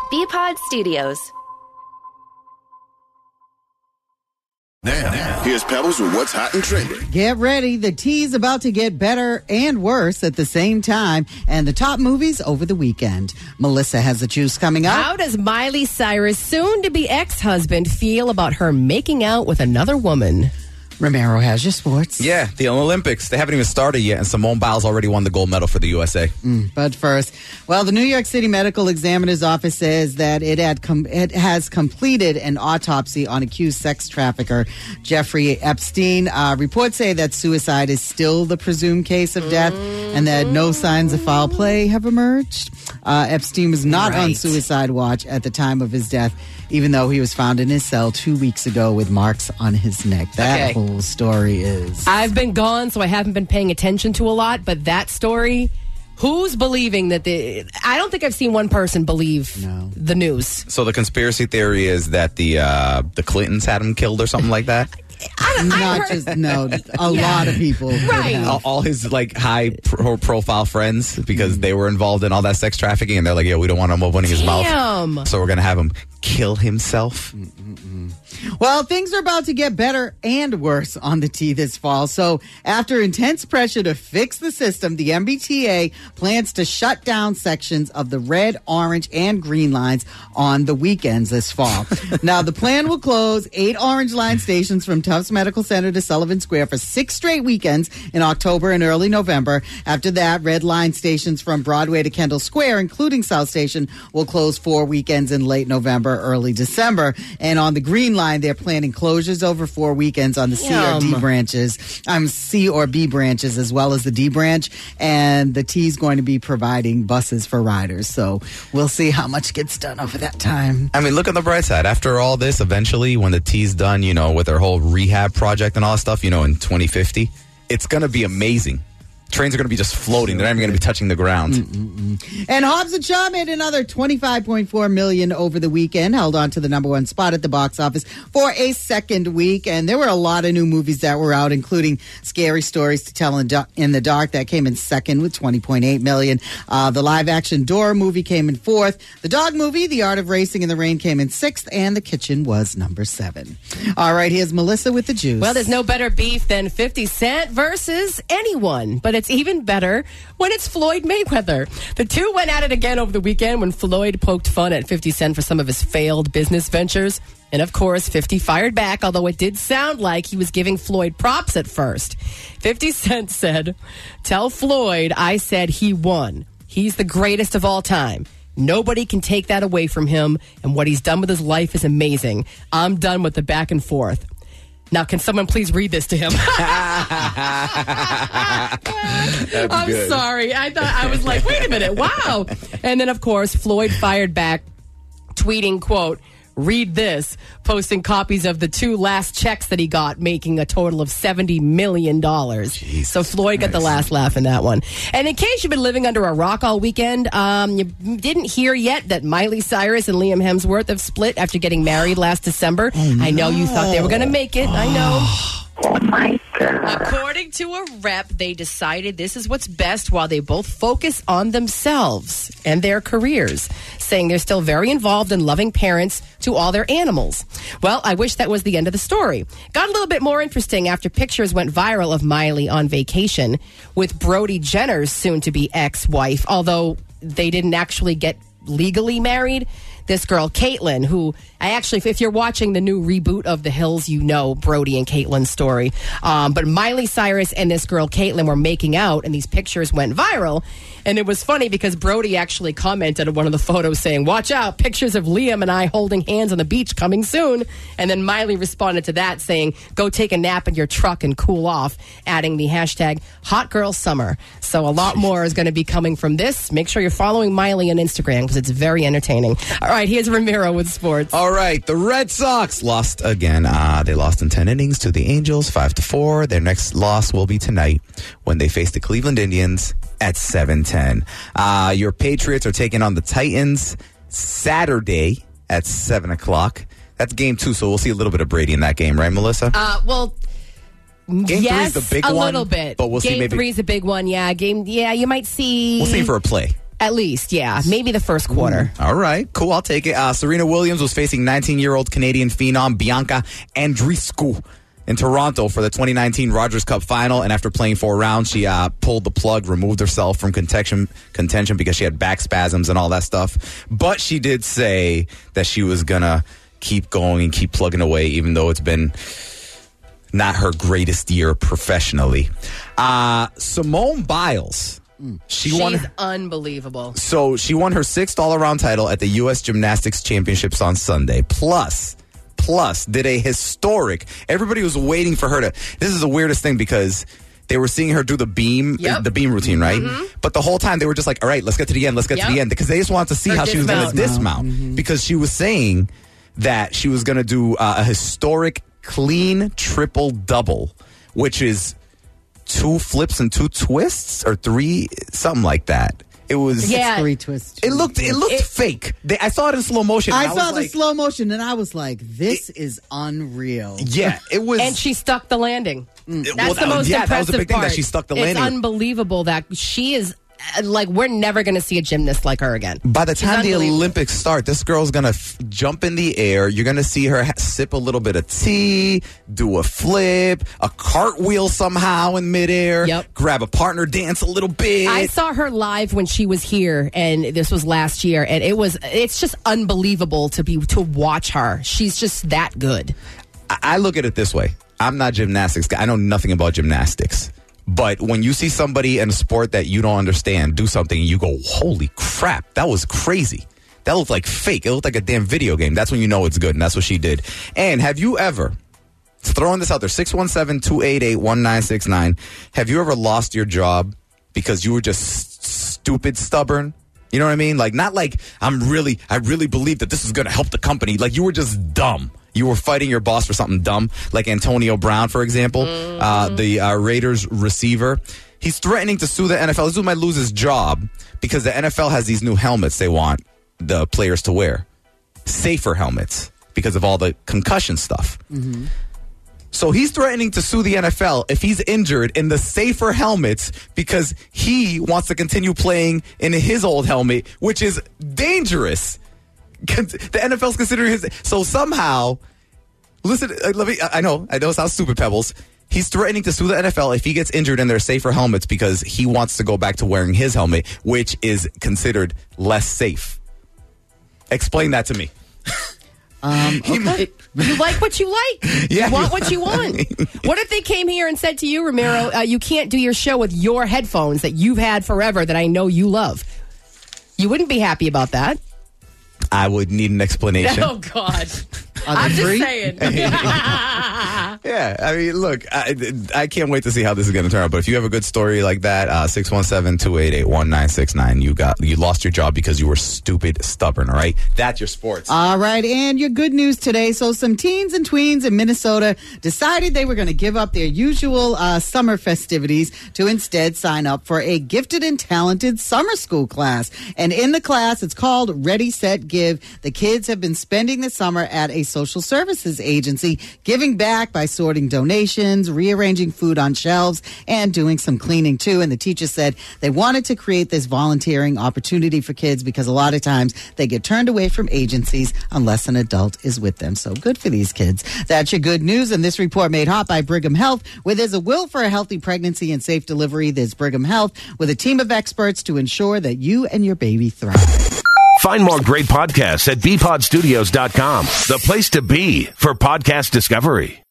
BPod Studios. Now, here's Pebbles with what's hot and trending. Get ready. The tea's about to get better and worse at the same time. And the top movies over the weekend. Melissa has the juice coming up. How does Miley Cyrus' soon-to-be ex-husband feel about her making out with another woman? Romero has your sports. Yeah, the Olympics. They haven't even started yet, and Simone Biles already won the gold medal for the USA. But first, well, the New York City Medical Examiner's Office says that it has completed an autopsy on accused sex trafficker Jeffrey Epstein. Reports say that suicide is still the presumed case of death and that no signs of foul play have emerged. Epstein was not on suicide watch at the time of his death, even though he was found in his cell 2 weeks ago with marks on his neck. That whole story is... I've been gone, so I haven't been paying attention to a lot, but that story, who's believing that I don't think I've seen one person believe the news. So the conspiracy theory is that the Clintons had him killed or something like that? A lot of people. Right. All his high profile friends, because they were involved in all that sex trafficking, and they're like, we don't want him opening his mouth. So we're going to have him kill himself. Well, things are about to get better and worse on the T this fall. So after intense pressure to fix the system, the MBTA plans to shut down sections of the red, orange, and green lines on the weekends this fall. Now, the plan will close 8 orange line stations from Tufts Medical Center to Sullivan Square for 6 straight weekends in October and early November. After that, red line stations from Broadway to Kendall Square, including South Station, will close 4 weekends in late November, early December. And on the green line, they're planning closures over 4 weekends on the C or B branches, as well as the D branch. And the T is going to be providing buses for riders. So we'll see how much gets done over that time. I mean, look on the bright side. After all this, eventually, when the T's done, with their whole rehab project and all that stuff, in 2050, it's going to be amazing. Trains are going to be just floating. They're not even going to be touching the ground. And Hobbs and Shaw made another $25.4 million over the weekend, held on to the number 1 spot at the box office for a second week. And there were a lot of new movies that were out, including Scary Stories to Tell in the Dark. That came in second with $20.8 million. The live-action Dora movie came in 4th. The dog movie, The Art of Racing in the Rain, came in 6th. And The Kitchen was number 7. All right, here's Melissa with the juice. Well, there's no better beef than 50 Cent versus anyone. But it's even better when it's Floyd Mayweather. The two went at it again over the weekend when Floyd poked fun at 50 Cent for some of his failed business ventures. And of course, 50 fired back, although it did sound like he was giving Floyd props at first. 50 Cent said, "Tell Floyd I said he won. He's the greatest of all time. Nobody can take that away from him, and what he's done with his life is amazing. I'm done with the back and forth." Now, can someone please read this to him? I'm good. Sorry. I was like, wait a minute. Wow. And then, of course, Floyd fired back, tweeting, quote, "Read this," posting copies of the 2 last checks that he got, making a total of $70 million. So Floyd got the last laugh in that one. And in case you've been living under a rock all weekend, you didn't hear yet that Miley Cyrus and Liam Hemsworth have split after getting married last December. Oh, no. I know you thought they were going to make it. I know. Oh, my God. According to a rep, they decided this is what's best while they both focus on themselves and their careers, saying they're still very involved and loving parents to all their animals. Well, I wish that was the end of the story. Got a little bit more interesting after pictures went viral of Miley on vacation with Brody Jenner's soon-to-be ex-wife, although they didn't actually get legally married. This girl, Caitlyn, who if you're watching the new reboot of The Hills, you know Brody and Caitlyn's story. But Miley Cyrus and this girl, Caitlyn, were making out, and these pictures went viral. And it was funny because Brody actually commented on one of the photos saying, "Watch out, pictures of Liam and I holding hands on the beach coming soon." And then Miley responded to that saying, "Go take a nap in your truck and cool off," adding the hashtag Hot Girl Summer. So a lot more is going to be coming from this. Make sure you're following Miley on Instagram because it's very entertaining. All right, here's Ramiro with sports. All right, the Red Sox lost again. They lost in 10 innings to the Angels, 5-4. Their next loss will be tonight when they face the Cleveland Indians at 7:10. Your Patriots are taking on the Titans Saturday at 7 o'clock. That's game 2, so we'll see a little bit of Brady in that game, right, Melissa? Game 3 is the big one, a little bit. But we'll see. Game 3 is a big one. Yeah, you might see. We'll see for a play. At least, yeah. Maybe the first quarter. All right, cool. I'll take it. Serena Williams was facing 19-year-old Canadian phenom Bianca Andreescu in Toronto for the 2019 Rogers Cup final, and after playing 4 rounds, she pulled the plug, removed herself from contention because she had back spasms and all that stuff. But she did say that she was going to keep going and keep plugging away, even though it's been not her greatest year professionally. Simone Biles. She's unbelievable. So she won her 6th all-around title at the U.S. Gymnastics Championships on Sunday. Plus did a historic, everybody was waiting for her to, this is the weirdest thing because they were seeing her do the beam routine, right? Mm-hmm. But the whole time they were just like, all right, let's get to the end, to the end. Because they just wanted to see how she was going to dismount. Mm-hmm. Because she was saying that she was going to do a historic clean triple-double, which is 2 flips and 2 twists or 3, something like that. It was 3 twists. It looked fake. I saw it in slow motion. I saw the slow motion, and I was like, "This is unreal." Yeah, it was. And she stuck the landing. That's the most impressive that was the big thing, part. that she stuck the landing. It's unbelievable that she is. Like, we're never going to see a gymnast like her again. By the time the Olympics start, this girl's going to jump in the air. You're going to see her sip a little bit of tea, do a flip, a cartwheel somehow in midair, grab a partner, dance a little bit. I saw her live when she was here, and this was last year, and it's just unbelievable to watch her. She's just that good. I look at it this way. I'm not gymnastics. I know nothing about gymnastics. But when you see somebody in a sport that you don't understand do something and you go, holy crap, that was crazy. That looked like fake. It looked like a damn video game. That's when you know it's good, and that's what she did. And have you ever, throwing this out there, 617-288-1969, have you ever lost your job because you were just stupid stubborn? You know what I mean? Like, not like I really believe that this is going to help the company. Like, you were just dumb. You were fighting your boss for something dumb, like Antonio Brown, for example, the Raiders receiver. He's threatening to sue the NFL. This dude might lose his job because the NFL has these new helmets they want the players to wear. Safer helmets because of all the concussion stuff. Mm-hmm. So he's threatening to sue the NFL if he's injured in the safer helmets because he wants to continue playing in his old helmet, which is dangerous. The NFL's considering his. So somehow, listen, I know it sounds stupid, Pebbles. He's threatening to sue the NFL if he gets injured in their safer helmets because he wants to go back to wearing his helmet, which is considered less safe. Explain that to me. Okay. You like what you like. Yeah, you want what you want. What if they came here and said to you, Ramiro, you can't do your show with your headphones that you've had forever that I know you love? You wouldn't be happy about that. I would need an explanation. Oh, God. I'm just saying. Yeah, I mean, look, I can't wait to see how this is going to turn out. But if you have a good story like that, 617-288-1969, you lost your job because you were stupid, stubborn, all right? That's your sports. All right, and your good news today. So some teens and tweens in Minnesota decided they were going to give up their usual summer festivities to instead sign up for a gifted and talented summer school class. And in the class, it's called Ready, Set, Give. The kids have been spending the summer at a social services agency, giving back by sorting donations, rearranging food on shelves, and doing some cleaning too. And the teacher said they wanted to create this volunteering opportunity for kids because a lot of times they get turned away from agencies unless an adult is with them. So good for these kids. That's your good news. And this report made hot by Brigham Health. Where there's a will for a healthy pregnancy and safe delivery, there's Brigham Health with a team of experts to ensure that you and your baby thrive. Find more great podcasts at bpodstudios.com, the place to be for podcast discovery.